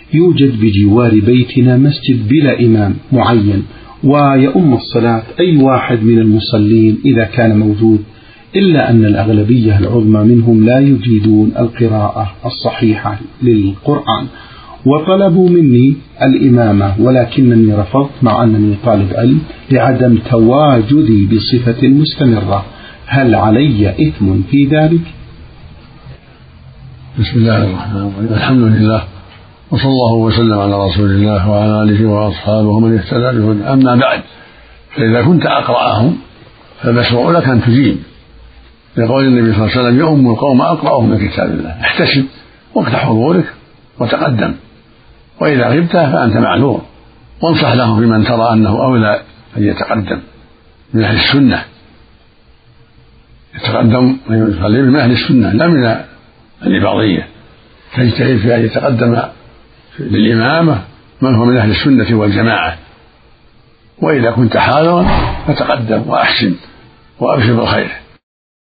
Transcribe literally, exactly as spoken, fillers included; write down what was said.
يوجد بجوار بيتنا مسجد بلا إمام معين، ويؤم الصلاة أي واحد من المصلين إذا كان موجود، إلا أن الأغلبية العظمى منهم لا يجيدون القراءة الصحيحة للقرآن، وطلبوا مني الإمامة ولكنني رفضت مع أنني طالب علم لعدم تواجدي بصفة مستمرة. هل علي إثم في ذلك؟ بسم الله الرحمن الرحيم، الحمد لله وصلى الله وسلم على رسول الله وعلى آله وأصحابه ومن اهتدى بهداه. أما بعد، فإذا كنت أقرأهم فالمشروع لك أن تجيب، لقول النبي صلى الله عليه وسلم: يؤم القوم أقرأهم من كتاب الله. احتسب وقت حضورك وتقدم، وإذا غبت فأنت معذور، وانصح له بمن ترى أنه أولى أن يتقدم من أهل السنة، يتقدم ويصلي من أهل السنة لا من الإباضية. فاجتهد في أن يتقدم بالإمامة من هو من أهل السنة والجماعة، وإذا كنت حاضرا فتقدم وأحسن وأبشر بالخير.